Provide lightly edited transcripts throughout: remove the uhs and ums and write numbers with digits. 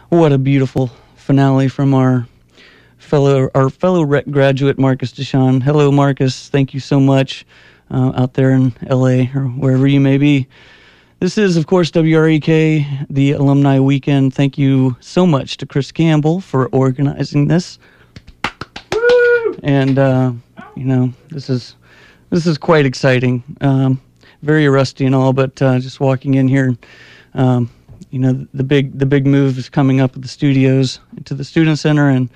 What a beautiful finale from our fellow rec graduate, Marcus Deshawn. Hello, Marcus. Thank you so much out there in LA or wherever you may be. This is, of course, WREK, the Alumni Weekend. Thank you so much to Chris Campbell for organizing this. Woo! And this is quite exciting. Very rusty and all, but just walking in here. The big move is coming up at the studios to the Student Center, and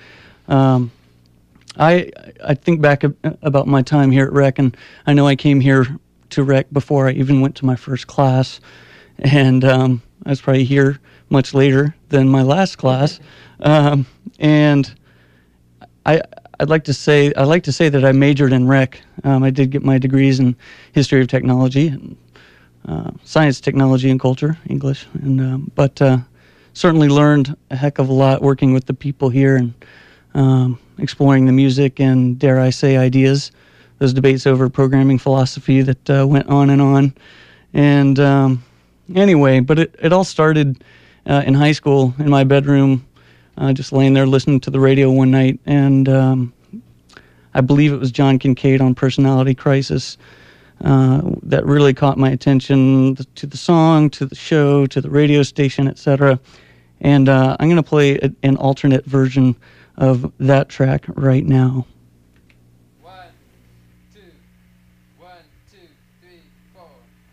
I think back about my time here at Rec, and I know I came here to Rec before I even went to my first class, and I was probably here much later than my last class, and I'd like to say that I majored in Rec. I did get my degrees in history of technology and science, technology, and culture, English, and but certainly learned a heck of a lot working with the people here and exploring the music and, dare I say, ideas. Those debates over programming philosophy that went on and on. And anyway, but it all started in high school in my bedroom, just laying there listening to the radio one night, and I believe it was John Kincaid on Personality Crisis. That really caught my attention, to the song, to the show, to the radio station, etc. And I'm going to play an alternate version of that track right now. 1, 2, 1, 2, 3, 4.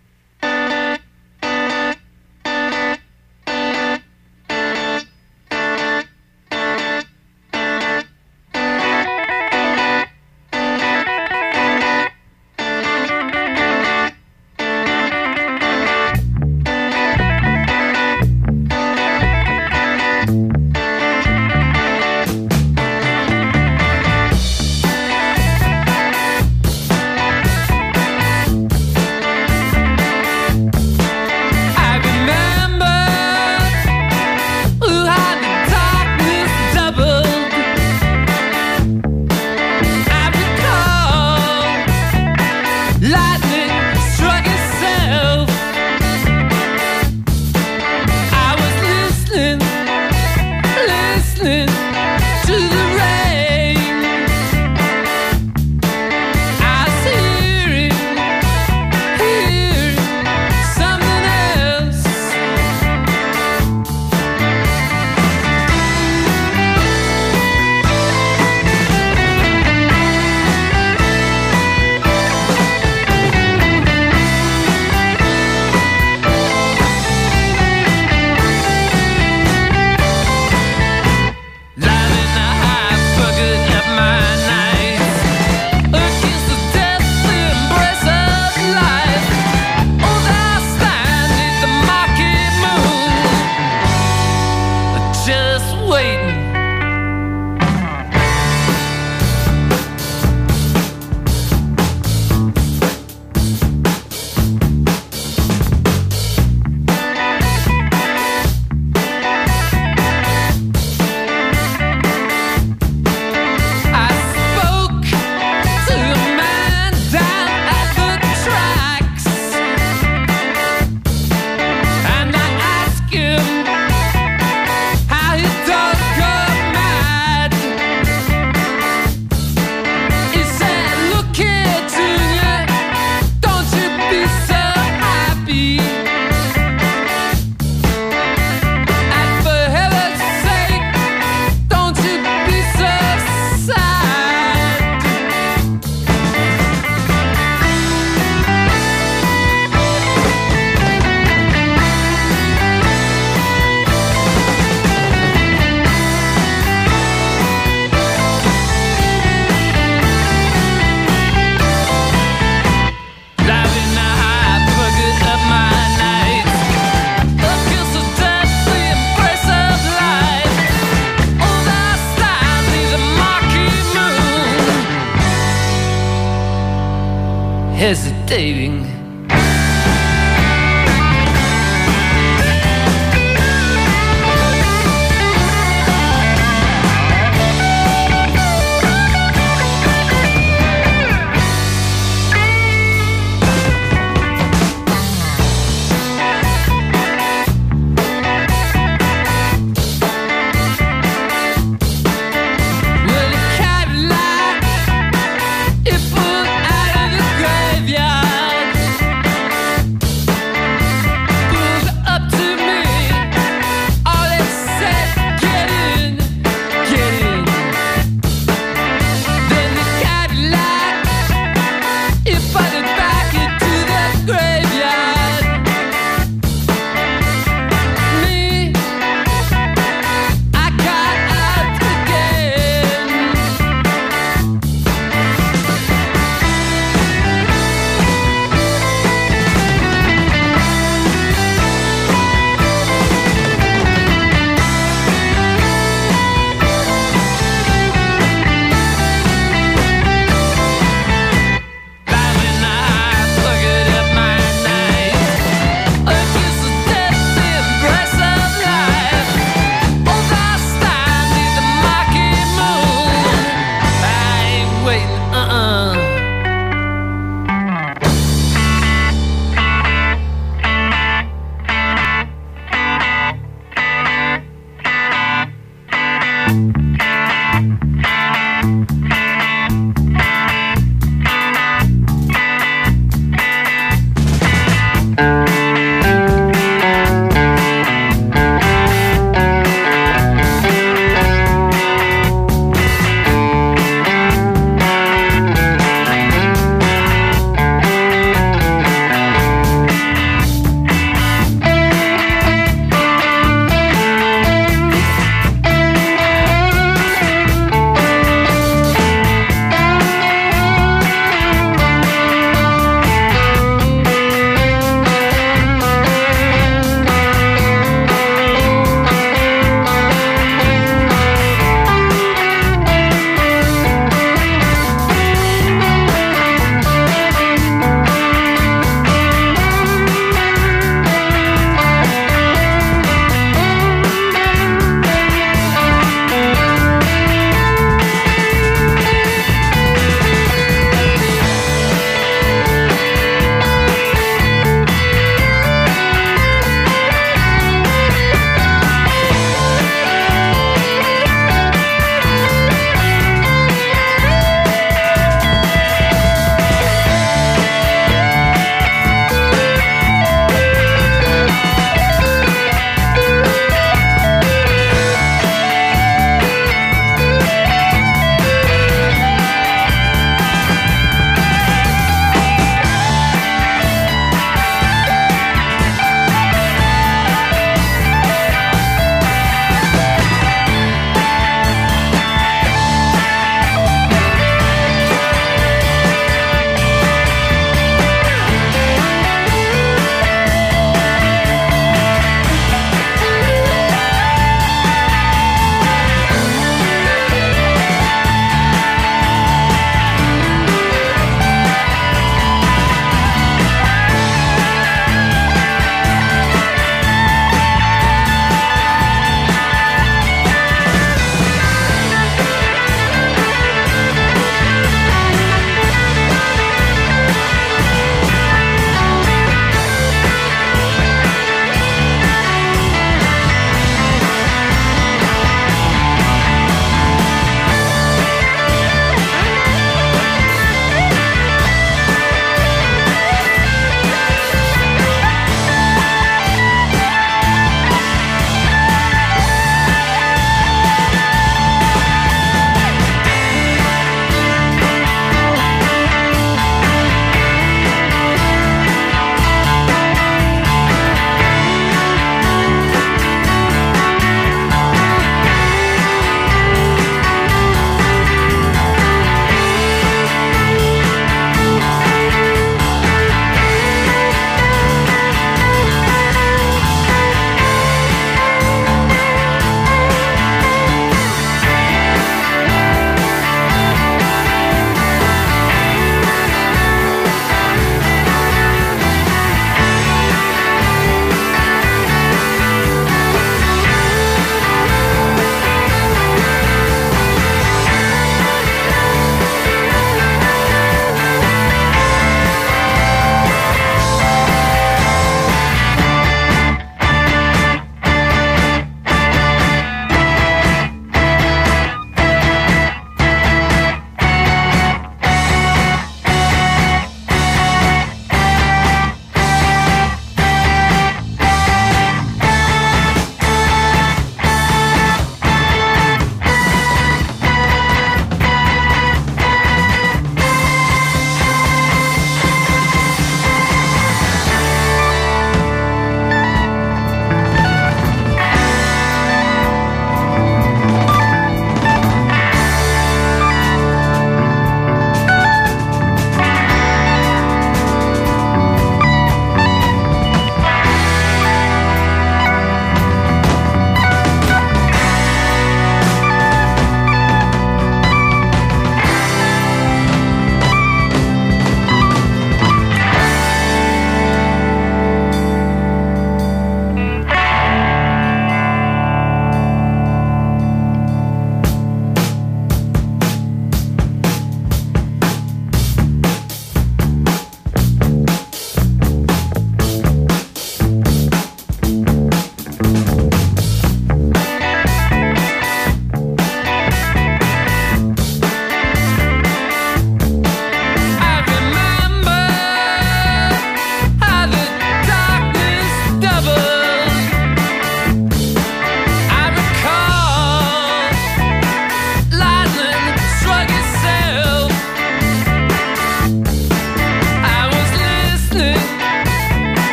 Hesitating.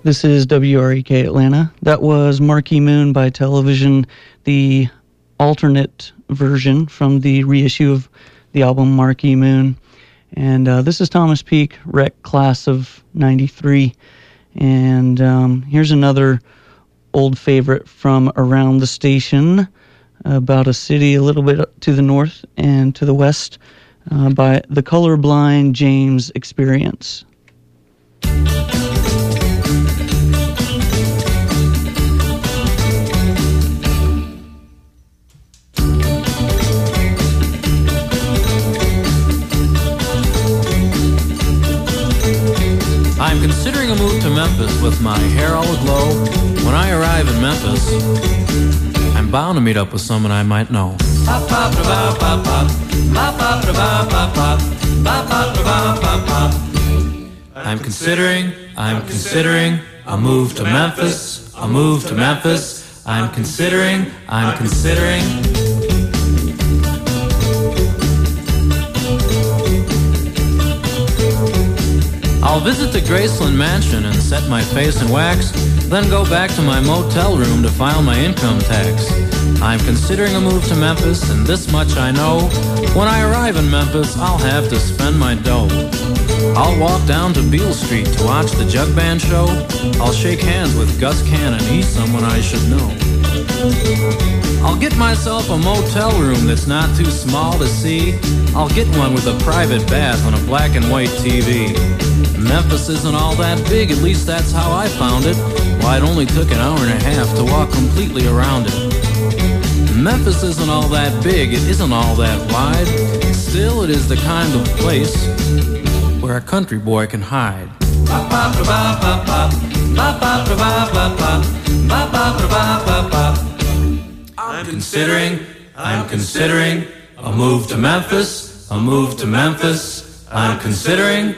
This is WREK Atlanta. That was Marquee Moon by Television, the alternate version from the reissue of the album Marquee Moon. And this is Thomas Peak, Rec Class of 93. And here's another old favorite from around the station, about a city a little bit to the north and to the west, by the Colorblind James Experience. I'm considering a move to Memphis with my hair all aglow. When I arrive in Memphis, I'm bound to meet up with someone I might know. I'm considering a move to Memphis, a move to Memphis. I'm considering. I'll visit the Graceland Mansion and set my face in wax, then go back to my motel room to file my income tax. I'm considering a move to Memphis, and this much I know. When I arrive in Memphis, I'll have to spend my dough. I'll walk down to Beale Street to watch the Jug Band show. I'll shake hands with Gus Cannon, he's someone I should know. I'll get myself a motel room that's not too small to see. I'll get one with a private bath on a black and white TV. Memphis isn't all that big, at least that's how I found it. Why, it only took an hour and a half to walk completely around it. Memphis isn't all that big, it isn't all that wide. Still, it is the kind of place where a country boy can hide. I'm considering a move to Memphis, a move to Memphis. I'm considering.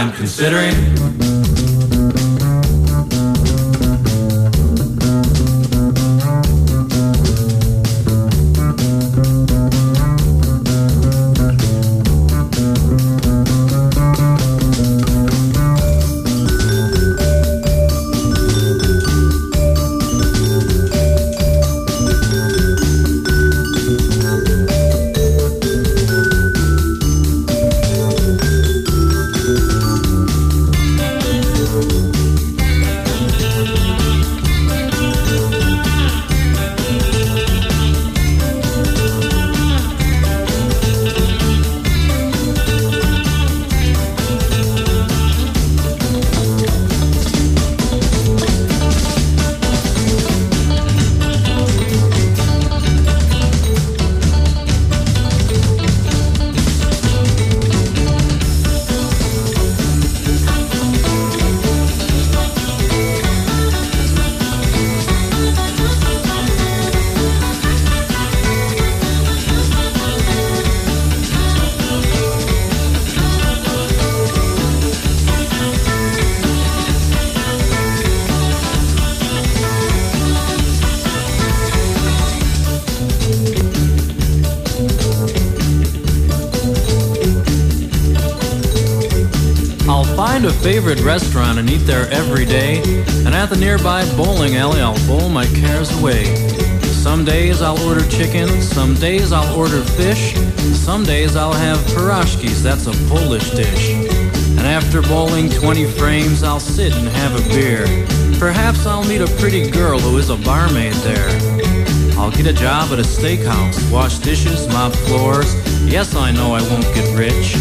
A favorite restaurant and eat there every day, and at the nearby bowling alley I'll bowl my cares away. Some days I'll order chicken, some days I'll order fish, some days I'll have pierogies, that's a Polish dish. And after bowling 20 frames I'll sit and have a beer. Perhaps I'll meet a pretty girl who is a barmaid there. I'll get a job at a steakhouse, wash dishes, mop floors. Yes, I know I won't get rich.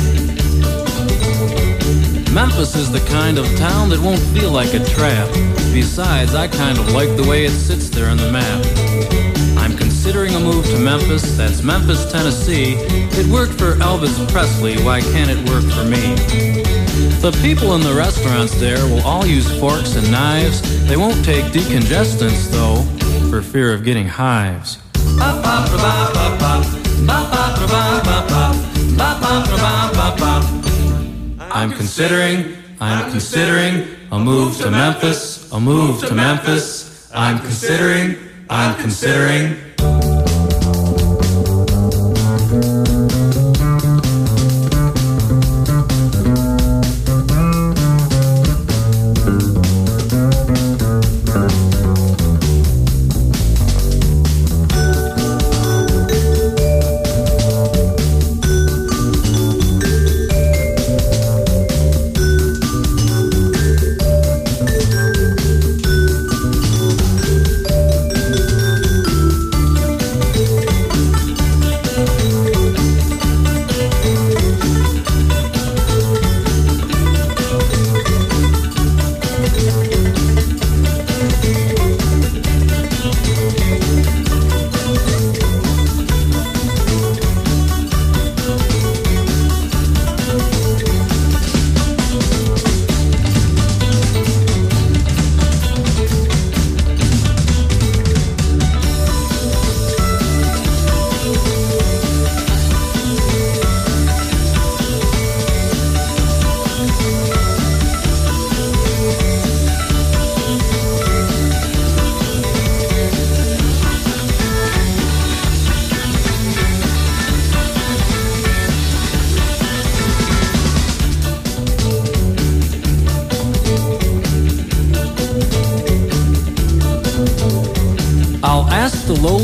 Memphis is the kind of town that won't feel like a trap. Besides, I kind of like the way it sits there on the map. I'm considering a move to Memphis, that's Memphis, Tennessee. It worked for Elvis Presley, why can't it work for me? The people in the restaurants there will all use forks and knives. They won't take decongestants, though, for fear of getting hives. I'm considering a move to Memphis, a move to Memphis. I'm considering.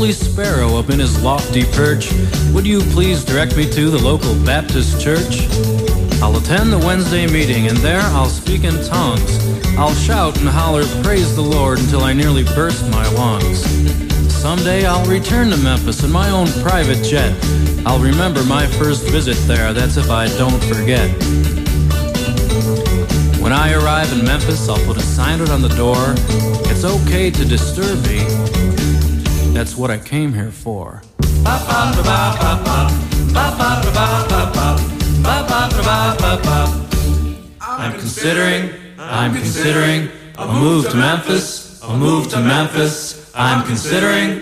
lowly sparrow up in his lofty perch, would you please direct me to the local Baptist church? I'll attend the Wednesday meeting, and there I'll speak in tongues. I'll shout and holler, praise the Lord, until I nearly burst my lungs. Someday I'll return to Memphis in my own private jet. I'll remember my first visit there, that's if I don't forget. When I arrive in Memphis, I'll put a sign out on the door. It's okay to disturb me. That's what I came here for. I'm considering a move to Memphis, a move to Memphis. I'm considering.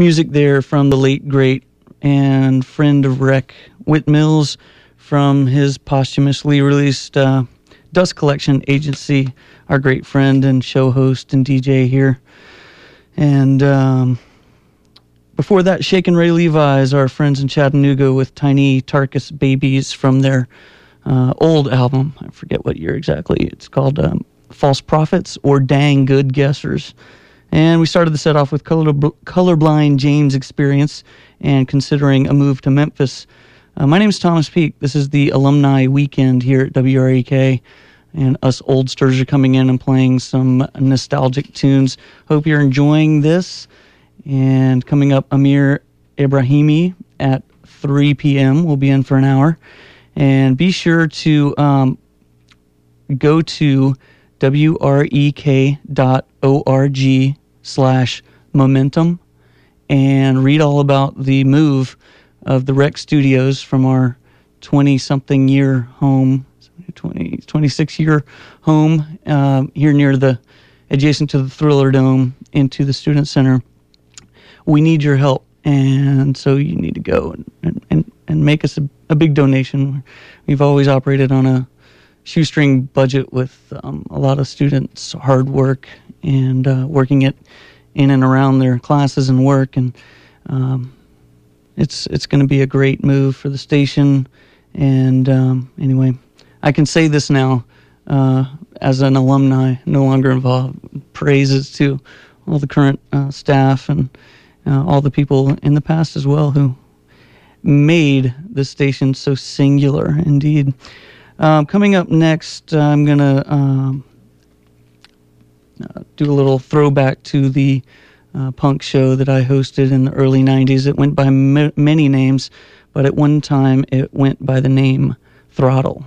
music there from the late, great, and friend of Rec, Whit Mills, from his posthumously released Dust Collection Agency, our great friend and show host and DJ here. And before that, Shakin' Ray Levi's, our friends in Chattanooga, with Tiny Tarkus Babies from their old album. I forget what year exactly. It's called False Prophets or Dang Good Guessers. And we started the set off with Colorblind James Experience and Considering a Move to Memphis. My name is Thomas Peake. This is the Alumni Weekend here at WREK, and us oldsters are coming in and playing some nostalgic tunes. Hope you're enjoying this. And coming up, Amir Ibrahimi at 3 p.m. We'll be in for an hour. And be sure to go to wrek.org/momentum and read all about the move of the Rec Studios from our 20-something year home, 26-year home here near adjacent to the Thriller Dome into the Student Center. We need your help, and so you need to go and make us a big donation. We've always operated on a shoestring budget with a lot of students' hard work and working it in and around their classes and work, and it's going to be a great move for the station. And anyway, I can say this now as an alumni, no longer involved. Praises to all the current staff and all the people in the past as well who made the station so singular indeed. Coming up next, I'm going to do a little throwback to the punk show that I hosted in the early 90s. It went by many names, but at one time it went by the name Throttle.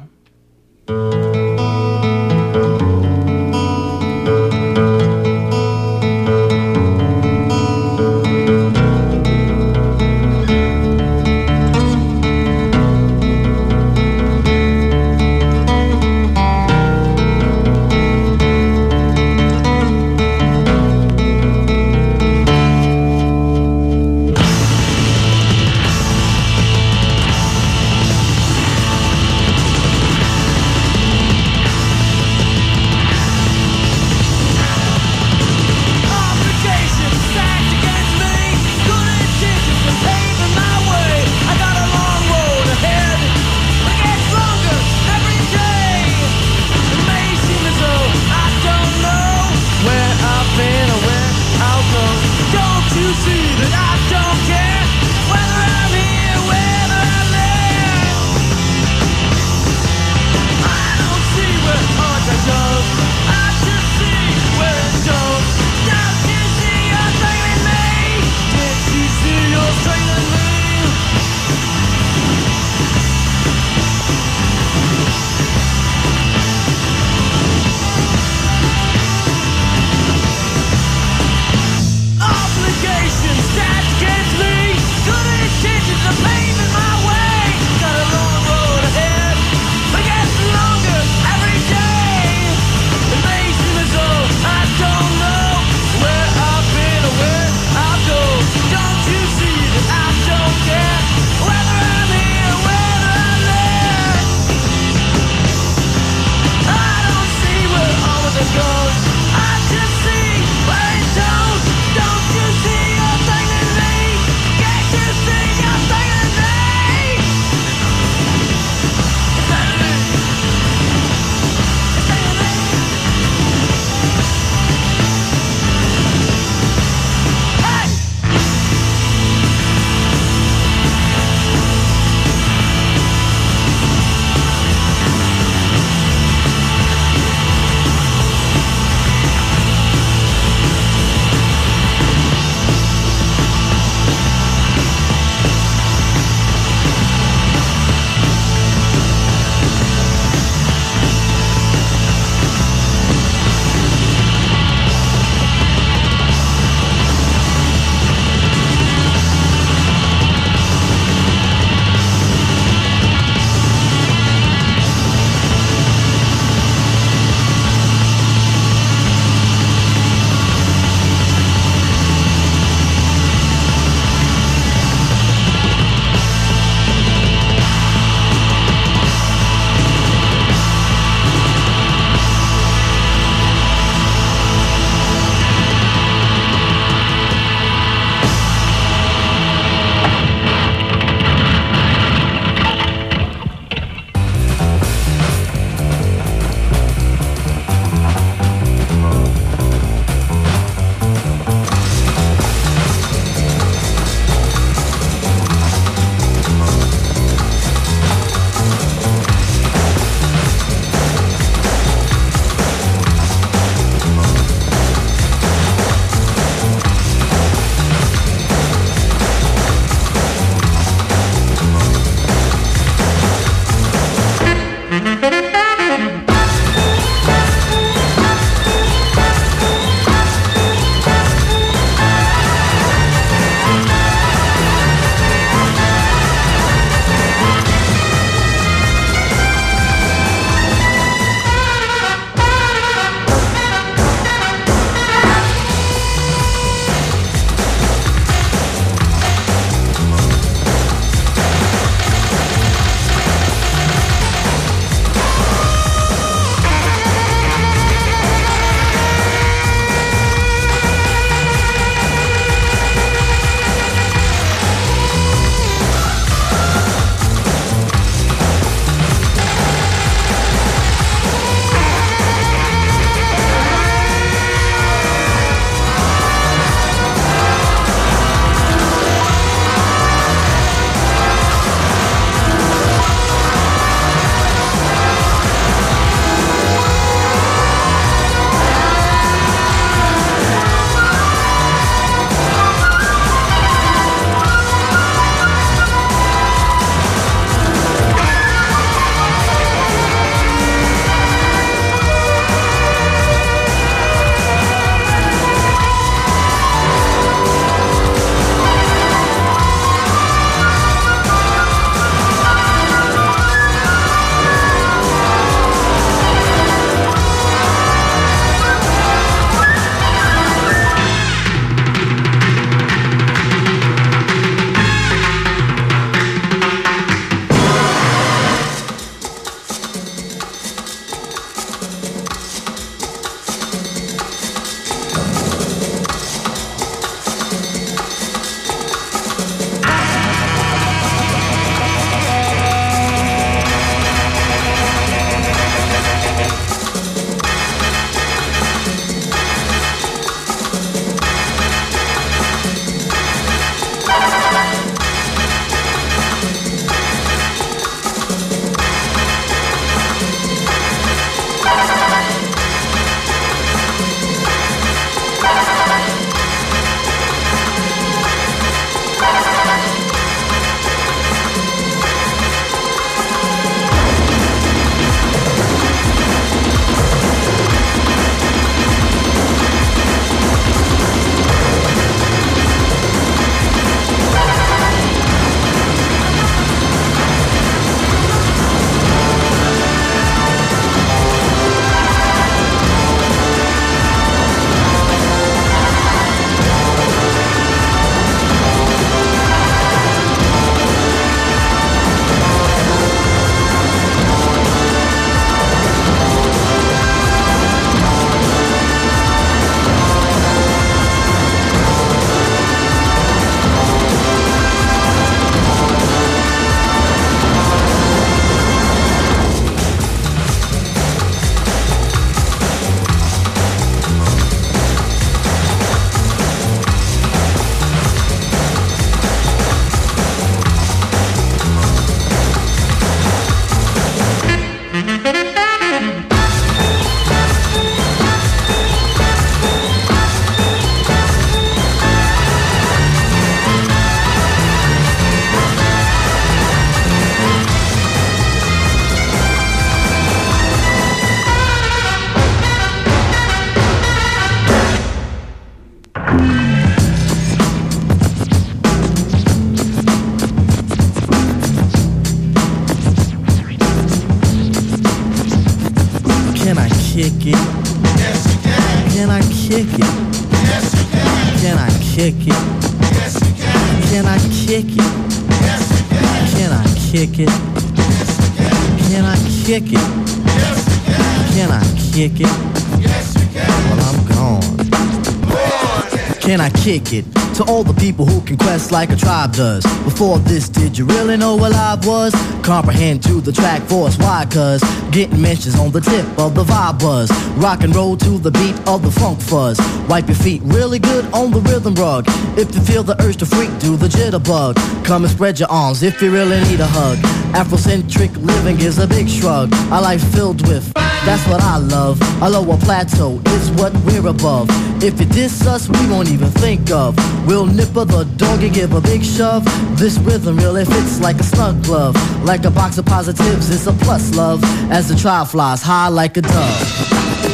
Can I kick it? Yes, you can. Can I kick it? Yes, you can. Can I kick it? Yes, you can. Can I kick it? Yes, you can. Can I kick it? Yes, you can. Can I kick it? Yes, you can. Can I kick it? Yes, you can. Well, I'm gone. Can I kick it? To all the people who can quest like a tribe does. Before this, did you really know what live was? Comprehend to the track force, why? Cause getting mentions on the tip of the vibe buzz. Rock and roll to the beat of the funk fuzz. Wipe your feet really good on the rhythm rug. If you feel the urge to freak, do the jitterbug. Come and spread your arms if you really need a hug. Afrocentric living is a big shrug. A life filled with, that's what I love. A lower plateau is what we're above. If you diss us, we won't even think of. We'll nipper the dog and give a big shove. This rhythm really fits like a snug glove. Like a box of positives, it's a plus love. As the tribe flies high like a dove.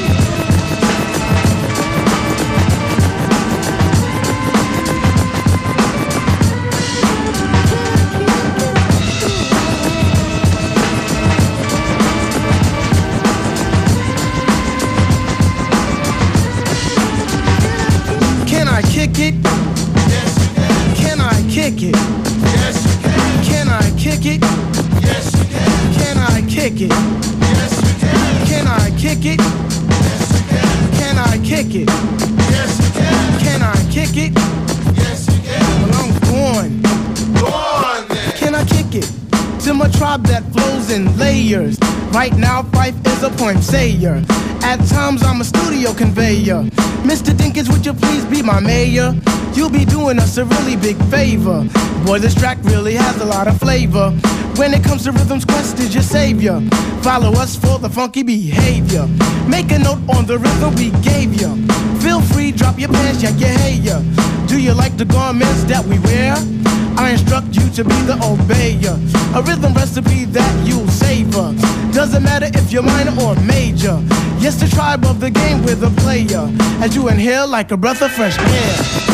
Kick it? Yes, you can. Can I kick it? Yes, you can. Can I kick it? Yes, you can. Can I kick it? Yes, you can. Can I kick it? Yes, you can. Can I kick it? Yes, you can. Can I kick it? Yes, you can. Well, I'm going. Go on then. Can I kick it? To my tribe that flows in layers. Right now, Fife is a point sayer. At times, I'm a studio conveyor. Mr. Dinkins, would you please be my mayor? You'll be doing us a really big favor. Boy, this track really has a lot of flavor. When it comes to rhythms, Quest is your savior. Follow us for the funky behavior. Make a note on the rhythm we gave you. Feel free, drop your pants, yank your hair. Do you like the garments that we wear? I instruct you to be the obeyer. A rhythm recipe that you'll savor. Doesn't matter if you're minor or major. Yes, the tribe of the game with a player. As you inhale like a breath of fresh air.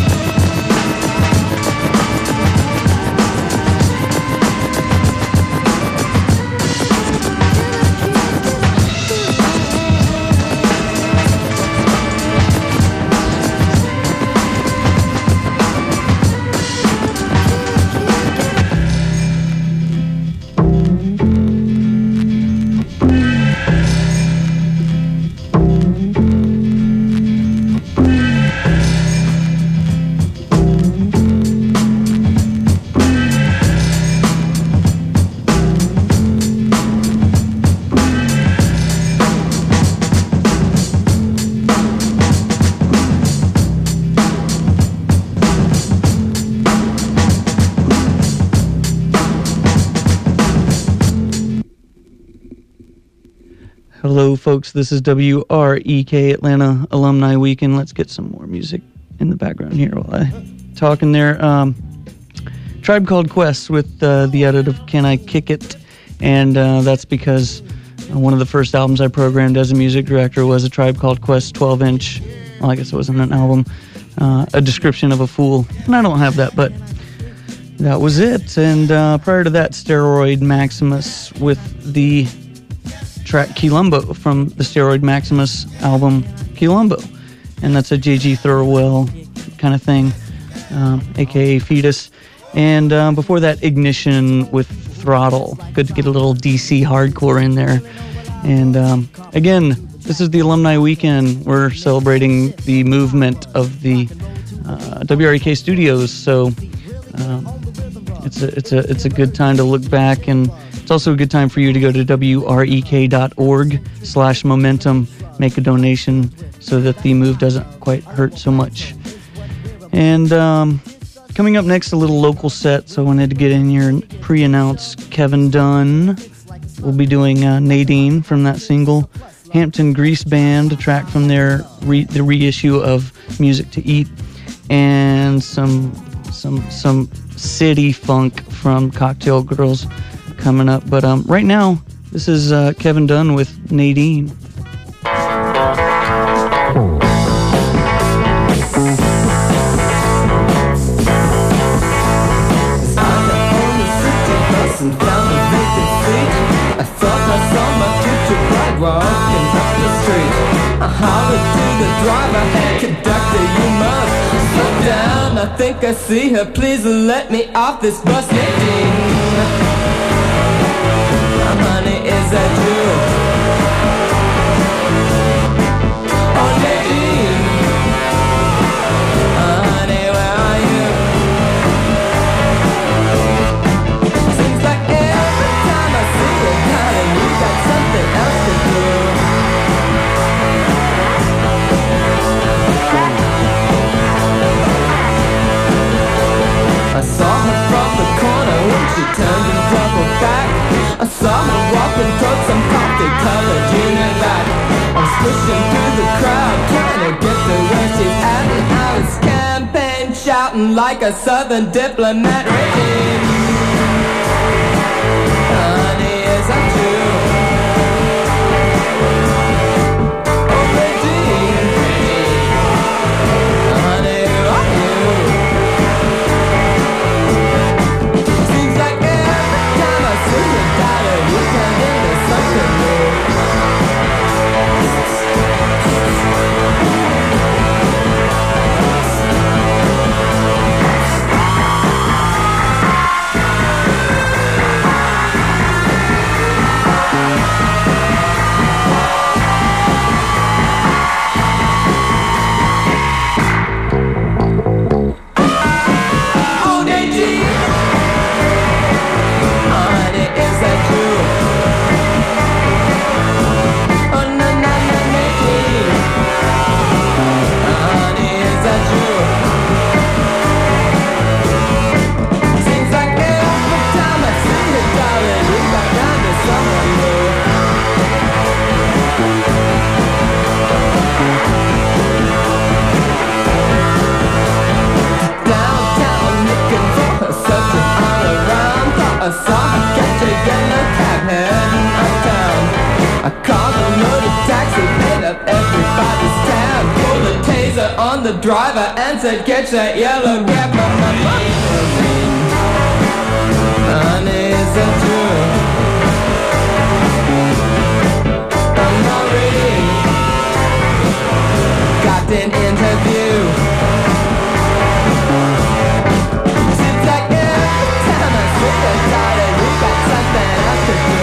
Hello, folks. This is WREK Atlanta Alumni Weekend. Let's get some more music in the background here while I'm talking there. Tribe Called Quest with the edit of Can I Kick It? And that's because one of the first albums I programmed as a music director was a Tribe Called Quest 12-inch, well, I guess it wasn't an album, A Description of a Fool. And I don't have that, but that was it. And prior to that, Steroid Maximus with the track Quilombo from the Steroid Maximus album Quilombo, and that's a J.G. Thirlwell kind of thing, aka Fetus. And before that, Ignition with Throttle. Good to get a little DC hardcore in there. And again, this is the Alumni Weekend. We're celebrating the movement of the WREK Studios, so it's a good time to look back, and it's also a good time for you to go to wrek.org/momentum, make a donation so that the move doesn't quite hurt so much. And coming up next, a little local set, so I wanted to get in here and pre-announce Kevin Dunn. We'll be doing Nadine from that single. Hampton Grease Band, a track from their the reissue of Music to Eat, and some city funk from Cocktail Girls coming up. But right now, this is Kevin Dunn with Nadine. And found a vacant seat. I thought I saw my future bright walking street. I hollered to the driver, hey conductor, you must slow down. I think I see her, please let me off this bus. Nadine, honey, is that you? Oh Nadine, honey, where are you? Seems like every time I see you, darling, you got something else to do. I saw her from the corner when she turned and doubled back. I saw her walking towards some coffee-colored junior back. I was pushing through the crowd, trying to get to where she's at. And I was campaign shouting like a southern diplomat. Regine, honey, is that true? Oh, Regine, honey, who are you? Seems like every time I see you, darling, you turn into something new. Oh, Nadine, honey, is that true? Oh, no, no, no, Nadine, honey, is that true? Seems like every time I see you, darling, you got down to someone new. Downtown, looking for her, searching all around. Thought I saw her catch a yellow cab heading uptown. I called a loaded taxi, made up everybody's tab. Pulled a taser on the driver and said, catch that yellow cab. But my money's honey, is that true? I'm not ready. Got an interview. Seems like every time I see you, darling, you got something else to do.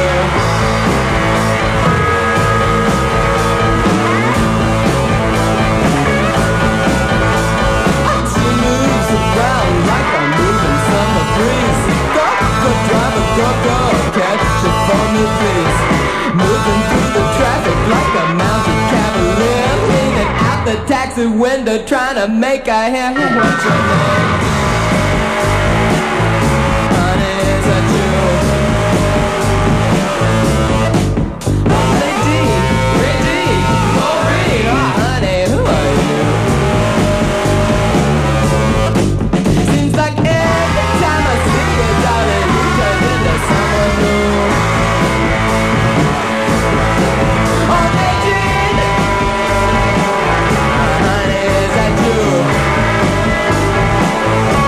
She moves around like a moving summer breeze. Go, go, driver, go, go, catch it for me, please. Moving through the traffic like a mounted cavalier, leaning out the taxi window, trying to make a hair. What's your name? Honey, is that you? Nadine, Nadine, Maureen, oh honey, who are you? Seems like every time I see you, darling, you turn into someone new. Oh Nadine, honey, is that you?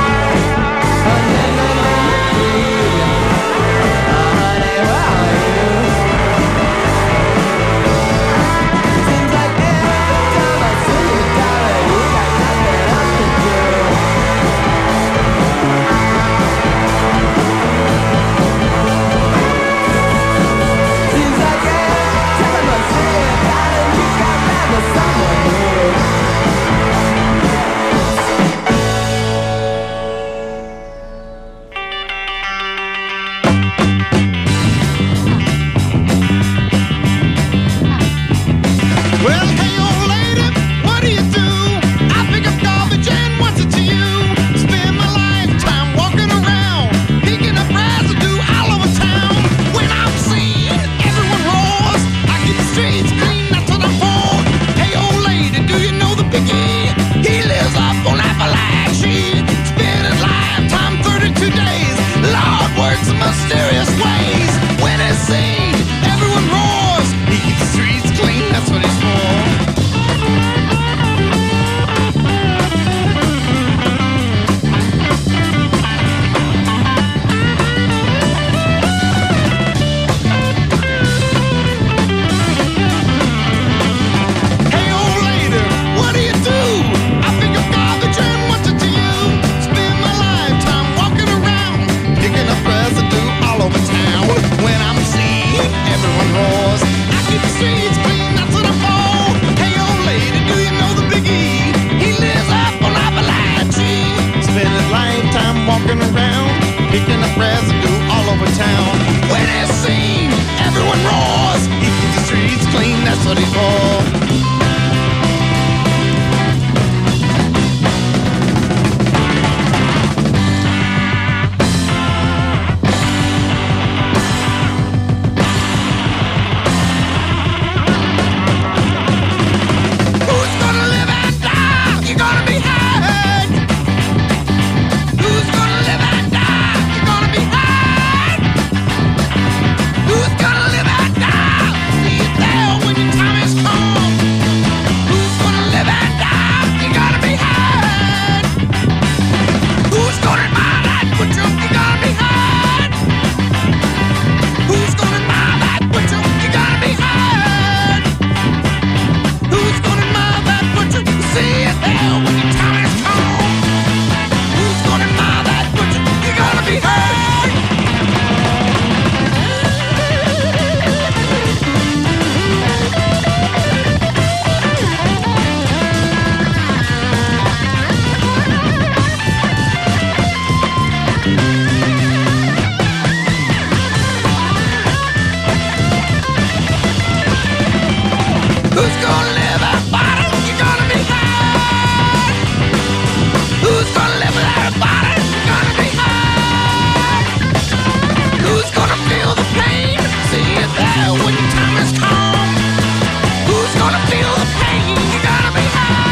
Who's gonna live at the bottom? You're gonna be high. Who's gonna live without a bottom? You're gonna be high. Who's gonna feel the pain? See it there when your time has come. Who's gonna feel the pain? You're gonna be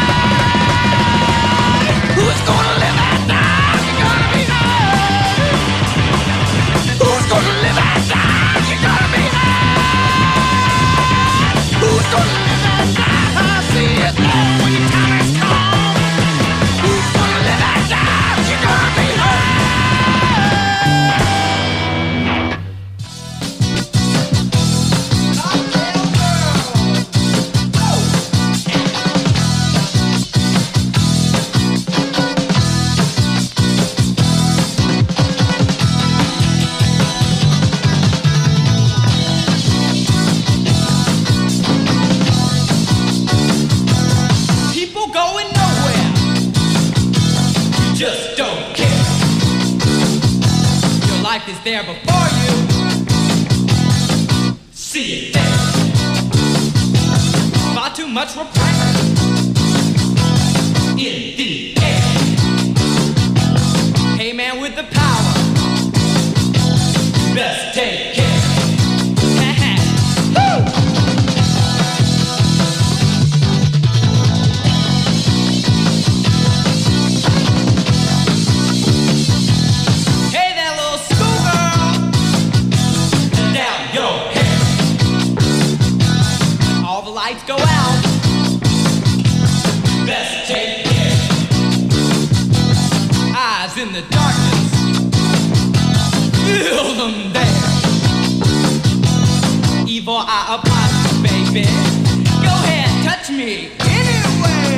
high. Who's gonna live at night? You're gonna be high. Who's gonna live at night? You're gonna be high. Who's gonna live at night? I see it there when your time has come. Who's gonna live at night? You're gonna be high. People going nowhere. You just don't care. Your life is there before you. See it there. Far too much repression in the air. Hey man with the power, best take care. Woo! Hey there, little schoolgirl, down your hair. All the lights go out. Best take care. Eyes in the darkness. Feel them there. Evil eye upon you, baby. Go ahead, touch me anywhere.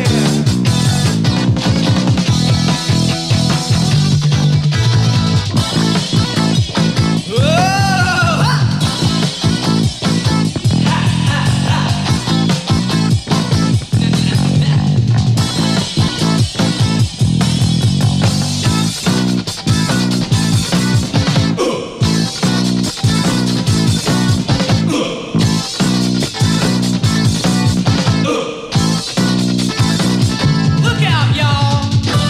Look out, y'all.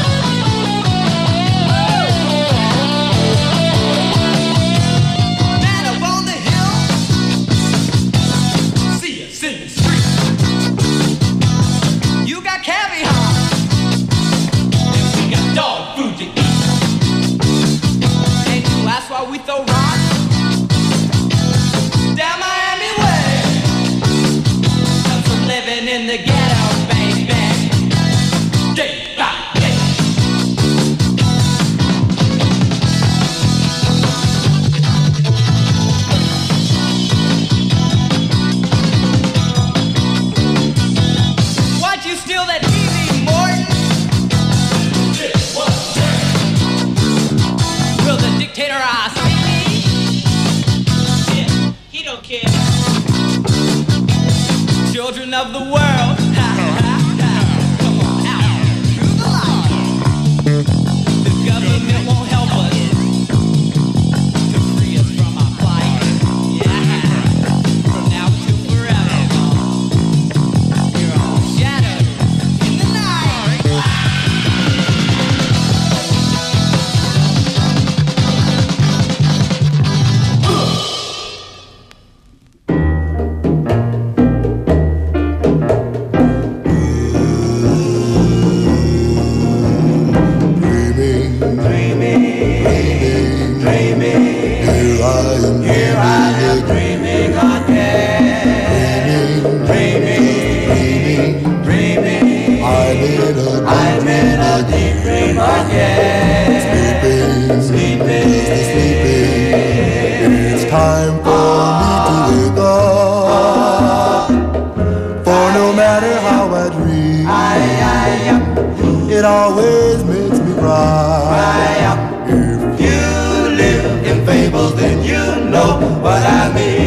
Man up on the hill. See us in the street. You got caviar. And we got dog food to eat. And you ask why we throw rocks down Miami way. 'Cause we're living in the ghetto, baby. Day by day. Why'd you steal that TV, Morton? Will the dictator see me? Yeah, he don't care. Children of the world. Come on out through the light. The government won't help us to free us from our plight. Yeah, from now to forever. You're all shattered in the night. It's time for me to wake up. For no matter how I dream, it always makes me cry. If you live in fables, then you know what I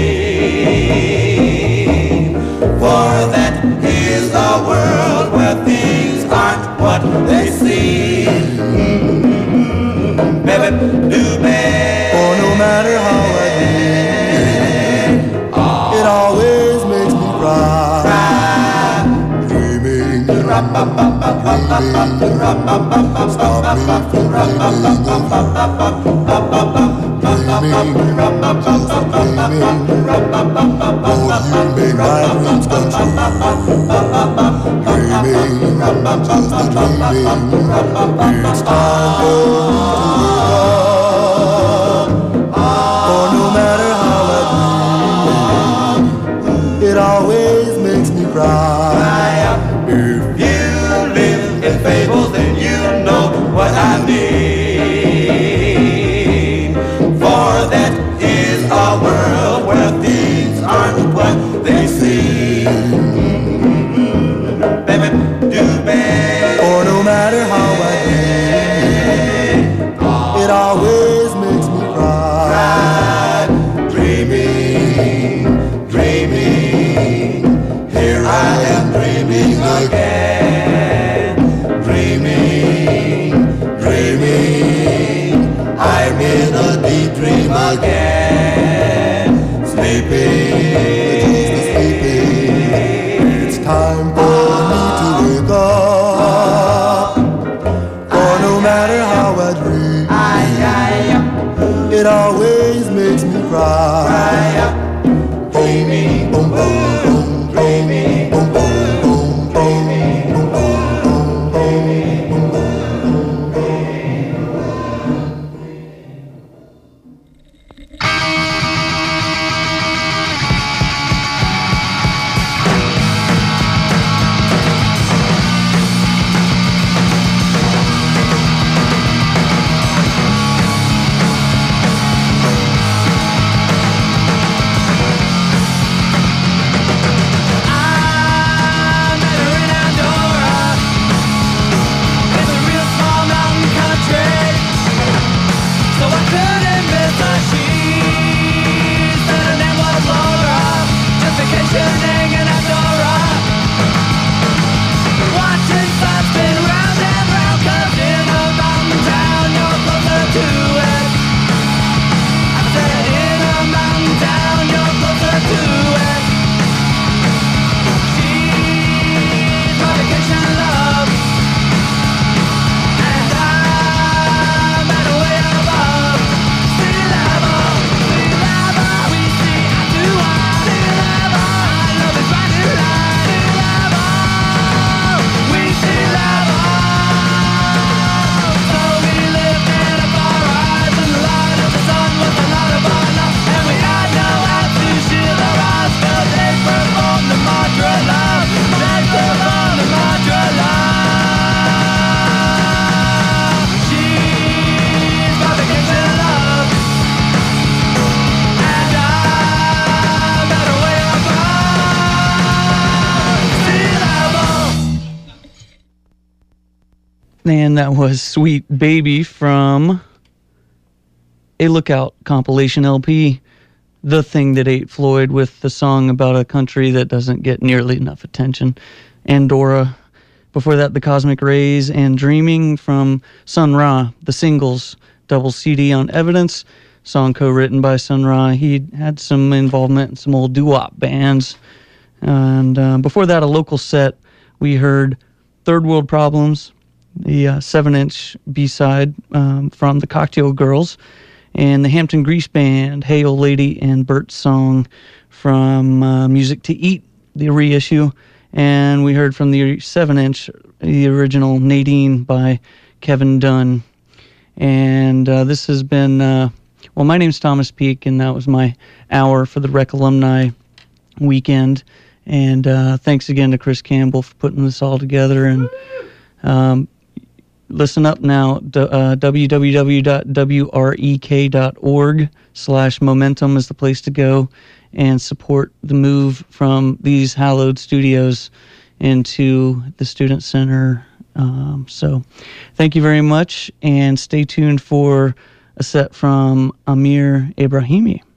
mean. For that is a world where things aren't what they seem. Baby, do bad. For no matter how I dream, it always makes me cry. Stop me from dreaming of dreaming, just dreaming. Oh, you make my dreams come true. Dreaming, just dreaming. It's time for me to wake up. For no matter how I dream, it always makes me cry. If you live in fables, then you know what I mean. For that is a world where things aren't what they seem. Baby, do bad. For no matter how I do, it always makes me cry. Dreaming, dreaming. Here I am dreaming again. Dreaming, dreaming. I'm in a deep dream again. Sleeping, just sleeping. It's time for me to wake up. For no matter how I dream, it always makes me cry. Dreaming, boom, boom, boom, dreaming, boom, boom, boom, dreaming, boom, boom, boom, dreaming, boom, boom, boom, And that was Sweet Baby from a Lookout compilation LP, The Thing That Ate Floyd, with the song about a country that doesn't get nearly enough attention, Andorra. Before that, The Cosmic Rays and Dreaming from Sun Ra, the singles double CD on Evidence, song co-written by Sun Ra. He had some involvement in some old doo-wop bands. And before that, a local set, we heard Third World Problems, the 7-inch B-side from the Cocktail Girls, and the Hampton Grease Band, Hey Old Lady, and Bert's song from Music to Eat, the reissue. And we heard from the 7-inch, the original Nadine by Kevin Dunn. And this has been, well, my name's Thomas Peake, and that was my hour for the Rec Alumni Weekend. And thanks again to Chris Campbell for putting this all together. And listen up now, www.wrek.org/momentum is the place to go and support the move from these hallowed studios into the Student Center. So thank you very much, and stay tuned for a set from Amir Ibrahimi.